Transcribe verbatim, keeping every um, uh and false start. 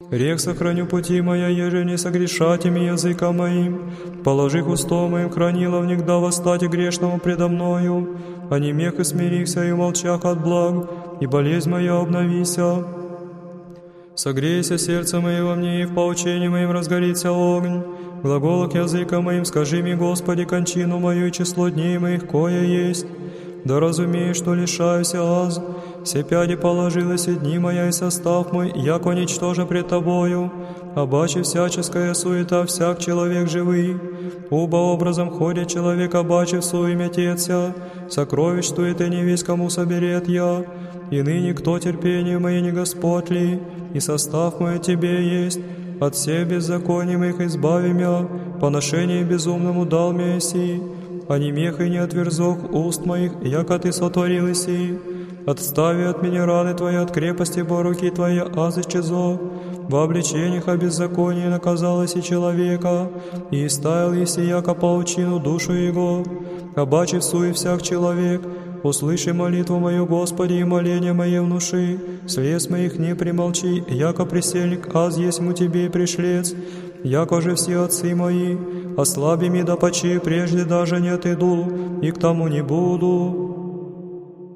Рех сохраню пути моя, еже не согрешать ими языка моим. Положи усто моим, хранила внегда восстать грешному предо мною. А не мех и смирихся, и молчах от благ, и болезнь моя обновися. Согрейся сердце мое во мне, и в поучении моим разгорится огонь. В глаголах языка моим скажи мне, Господи, кончину мою и число дней моих, кое есть. Да разумеешь, что лишаюся аз, все пяди положилась и дни моя, и состав мой, яко ничтожа пред Тобою. Обаче всяческая суета, всяк человек живый. Оба образом ходит человек, обаче в суеме теться. Сокровищ туеты не весь кому соберет я. И ныне кто терпение мое не Господь ли, и состав мой Тебе есть. От всех беззаконий моих избави мя, поношение безумному дал мне еси. А не мех и не отверзох уст моих, яко Ты сотворил еси. Отстави от меня раны Твои, от крепости бо руки Твои, аз исчезо. Во обличениях о беззаконии наказалось и человека, и истаял еси, яко паучину душу его. Обаче всуе всяк человек, услыши молитву мою, Господи, и моление мое внуши. Слез моих не примолчи, яко присельник, аз есму Тебе и пришлец. Яко же все отцы мои, ослаби ми да почи, прежде даже не отойду, и к тому не буду.